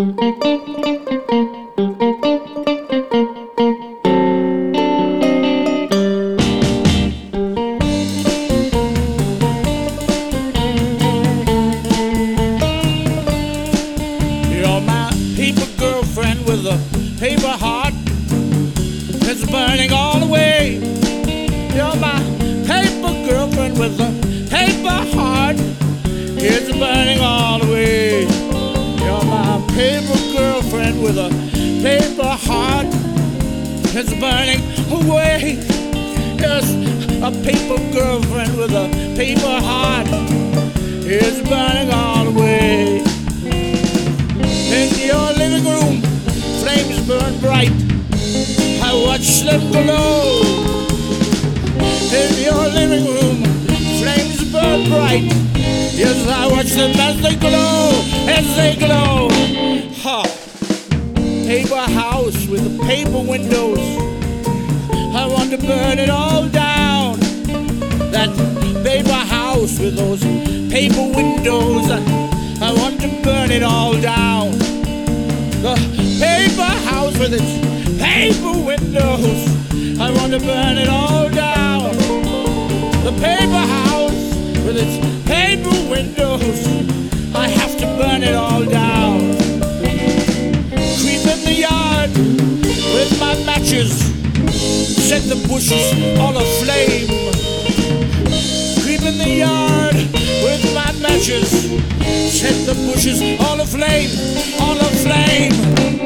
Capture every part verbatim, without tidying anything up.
You're my paper girlfriend with a paper heart that's burning all the way. You're my paper girlfriend with a paper heart, it's burning all the way. You're my paper girlfriend with a paper heart, it's burning away. Yes, a paper girlfriend with a paper heart, it's burning all the way. In your living room, flames burn bright, I watch them glow. In your living room, flames burn bright, yes, I watch them as they glow, as they glow. Ha! Paper house with the paper windows, I want to burn it all down. That paper house with those paper windows, I want to burn it all down. The paper house with its paper windows, I want to burn it all down. The paper house with its paper windows, I have to burn it all down. Creep in the yard with my matches, set the bushes all aflame. Creep in the yard with my matches, set the bushes all aflame, all aflame.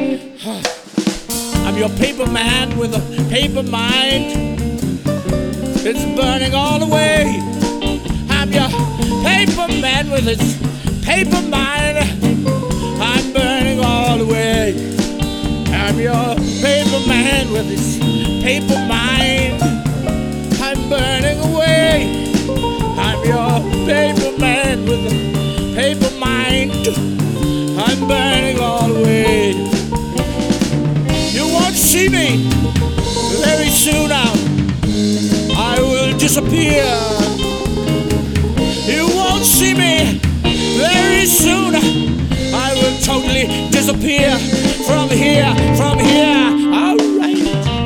I'm your paper man with a paper mind, it's burning all the way. I'm your paper man with its paper mind, I'm burning all the way. I'm your paper man with its paper mind, I'm burning away. I'm your paper man with a paper mind, I'm burning all the way. You won't see me very soon now, I will disappear. You won't see me very soon, I will totally disappear from here, from here. All right.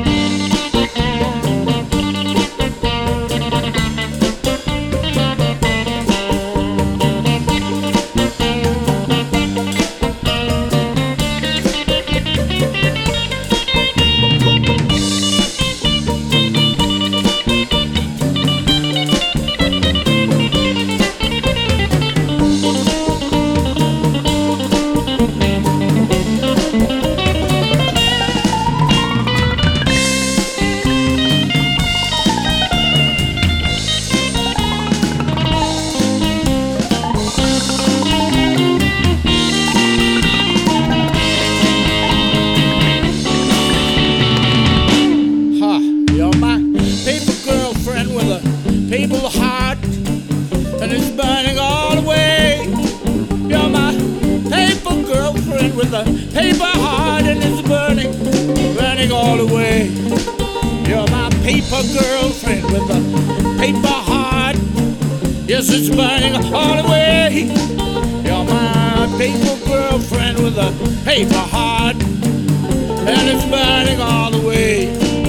Paper heart, and it's burning all the way. You're my paper girlfriend with a paper heart, and it's burning, burning all the way. You're my paper girlfriend with a paper heart, yes, it's burning all the way. You're my paper girlfriend with a paper heart, and it's burning all the way.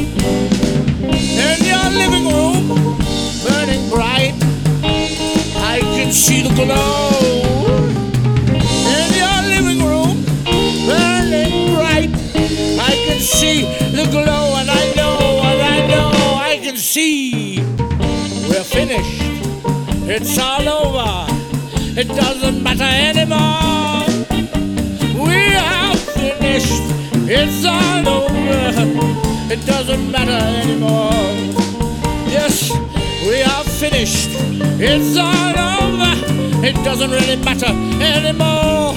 In your living room, burning bright, I can see the glow. In your living room, burning bright, I can see the glow, and I know, and I know, I can see. We're finished, it's all over, it doesn't matter anymore. We are finished, it's all over, it doesn't matter anymore. Yes, we are finished, it's all over, it doesn't really matter anymore.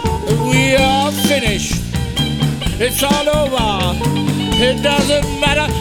We are finished, it's all over, it doesn't matter